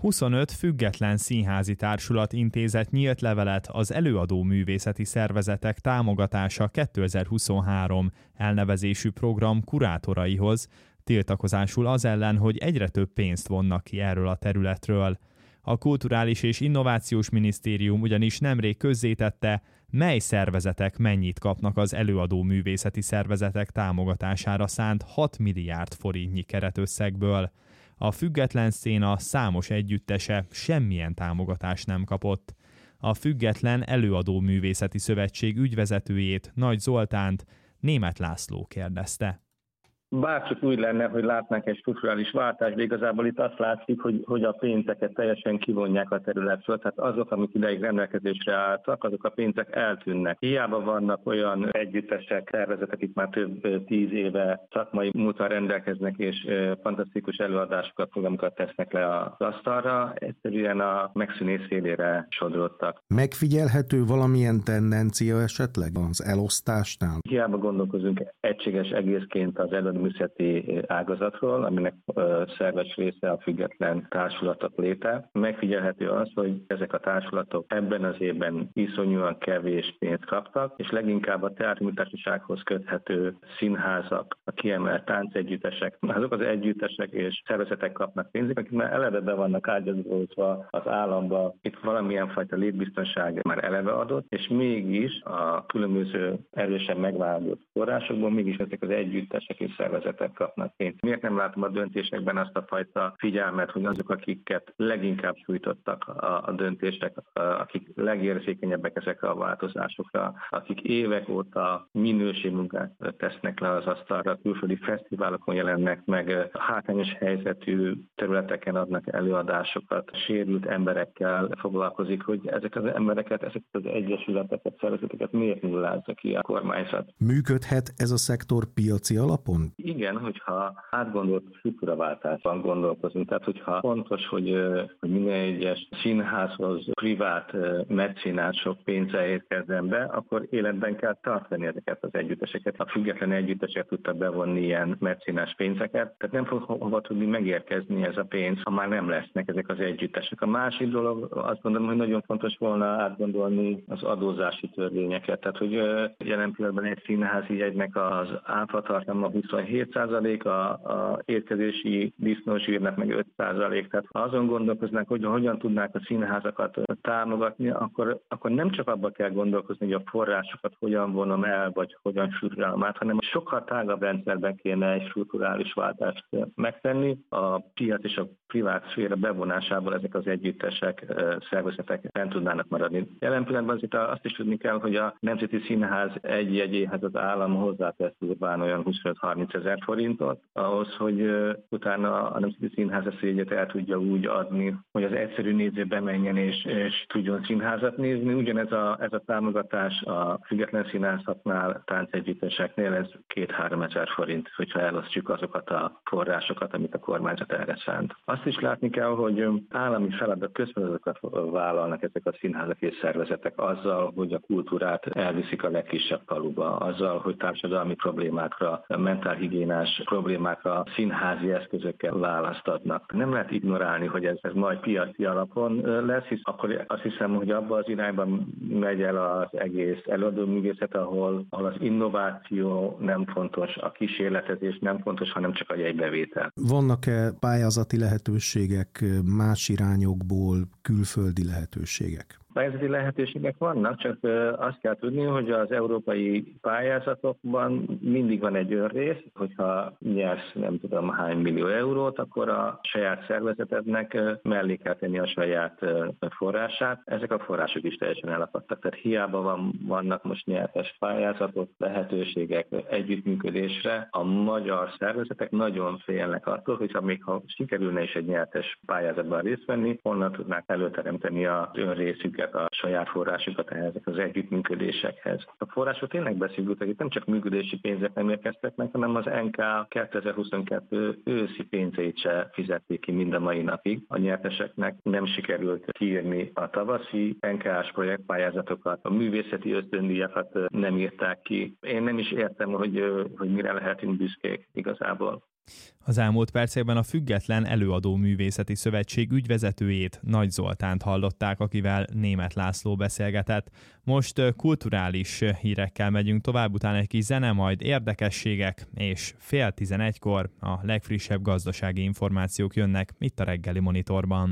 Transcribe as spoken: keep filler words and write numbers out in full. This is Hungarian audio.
huszonöt független színházi társulat intézett nyílt levelet az előadó művészeti szervezetek támogatása kétezer-huszonhárom elnevezésű program kurátoraihoz, tiltakozásul az ellen, hogy egyre több pénzt vonnak ki erről a területről. A Kulturális és Innovációs Minisztérium ugyanis nemrég közzétette, mely szervezetek mennyit kapnak az előadó művészeti szervezetek támogatására szánt hat milliárd forintnyi keretösszegből. A független széna számos együttese semmilyen támogatást nem kapott. A Független Előadó Művészeti Szövetség ügyvezetőjét, Nagy Zoltánt Németh László kérdezte. Bárcsak úgy lenne, hogy látnánk egy strukturális váltást, de igazából itt azt látszik, hogy, hogy a pénzeket teljesen kivonják a területről, tehát azok, amik ideig rendelkezésre álltak, azok a pénzek eltűnnek. Hiába vannak olyan együttesek, szervezetek, akik már több tíz éve szakmai múltal rendelkeznek, és fantasztikus előadásokat, programokat tesznek le az asztalra, egyszerűen a megszűnés szélére sodródtak. Megfigyelhető valamilyen tendencia esetleg az elosztásnál? Hiába gondolkozunk egységes egészként az előadó művészeti ágazatról, aminek szerves része a független társulatok léte. Megfigyelhető az, hogy ezek a társulatok ebben az évben iszonyúan kevés pénzt kaptak, és leginkább a teátruműtársasághoz köthető színházak, a kiemelt táncegyüttesek, azok az együttesek és szervezetek kapnak pénzt, akik már eleve be vannak ágyazódva az államba, itt valamilyen fajta létbiztonság már eleve adott, és mégis a különböző erősen megvállalt forrásokból mégis ezek az együttesek és szervezetek kapnak pénzt. Miért nem látom a döntésekben azt a fajta figyelmet, hogy azok, akiket leginkább sújtottak a, a döntések, akik legérzékenyebbek ezekre a változásokra, akik évek óta minőségmunkát tesznek le az asztalra, külföldi fesztiválokon jelennek meg, hátrányos helyzetű területeken adnak előadásokat, sérült emberekkel foglalkozik, hogy ezek az embereket, ezeket az egyesületeket, szervezeteket miért nullázza ki a kormányzat. Működhet ez a szektor piaci alapon? Igen, hogyha átgondolt struktúraváltásban gondolkozunk, tehát hogyha fontos, hogy, hogy minden egyes színházhoz privát mecénások pénze érkezzen be, akkor életben kell tartani ezeket az együtteseket. A független együttesek tudtak bevonni ilyen mecénás pénzeket, tehát nem fog hova tudni megérkezni ez a pénz, ha már nem lesznek ezek az együttesek. A másik dolog, azt gondolom, hogy nagyon fontos volna átgondolni az adózási törvényeket. Tehát, hogy jelen pillanatban egy színházi jegynek az áfa tartalma huszonhét százalék, a, a érkezési disznózsírnak meg öt százalék. Tehát ha azon gondolkoznak, hogy hogyan tudnák a színházakat támogatni, akkor, akkor nem csak abba kell gondolkozni, hogy a forrásokat hogyan vonom el, vagy hogyan strukturálom át, hanem sokkal tágabb rendszerben kéne egy strukturális váltást megtenni. A piac és a privát szféra bevonásából ezek az együttesek, szervezetek fent tudnának maradni. Jelen pillanatban azért azt is tudni kell, hogy a Nemzeti Színház egy jegyéhez az állam hozzátesz durván olyan huszonöt-harminc ezer forintot, ahhoz, hogy utána a Nemzeti Színház ezt a jegyet el tudja úgy adni, hogy az egyszerű néző bemenjen és, és tudjon színházat nézni. Ugyanez a, ez a támogatás a független színházaknál, táncegyütteseknél ez két-három ezer forint, hogyha elosztjuk azokat a forrásokat, amit a kormányzat erre szánt. Azt is látni kell, hogy állami feladat közfeladatokat vállalnak ezek a színházak és szervezetek azzal, hogy a kultúrát elviszik a legkisebb faluba, azzal, hogy társadalmi problémákra, mentálhigiénás problémákra színházi eszközökkel választ adnak. Nem lehet ignorálni, hogy ez, ez majd piaci alapon lesz, hisz akkor azt hiszem, hogy abban az irányban megy el az egész előadóművészet, ahol, ahol az innováció nem fontos, a kísérletezés nem fontos, hanem csak a jegybevétel. Vannak-e pályázati lehetőségek más irányokból, külföldi lehetőségek? Pályázati lehetőségek vannak, csak azt kell tudni, hogy az európai pályázatokban mindig van egy önrész, hogyha nyersz nem tudom hány millió eurót, akkor a saját szervezetednek mellé kell tenni a saját forrását. Ezek a források is teljesen elakadtak, tehát hiába van, vannak most nyertes pályázatok, lehetőségek együttműködésre. A magyar szervezetek nagyon félnek attól, hogyha még ha sikerülne is egy nyertes pályázatban részt venni, onnan tudnák előteremteni az önrészüket, a saját forrásokat ezek az együttműködésekhez. A források tényleg beszélgettek, itt nem csak működési pénzek nem érkeztek meg, hanem az en ká kétezer-huszonkettő őszi pénzeit se fizették ki mind a mai napig. A nyerteseknek nem sikerült kiírni a tavaszi en ká-s projektpályázatokat, a művészeti ösztöndíjakat nem írták ki. Én nem is értem, hogy, hogy mire lehetünk büszkék igazából. Az elmúlt percekben a Független Előadó Művészeti Szövetség ügyvezetőjét, Nagy Zoltánt hallották, akivel Németh László beszélgetett. Most kulturális hírekkel megyünk tovább, utána egy kis zene, majd érdekességek, és fél tizenegykor a legfrissebb gazdasági információk jönnek itt a Reggeli Monitorban.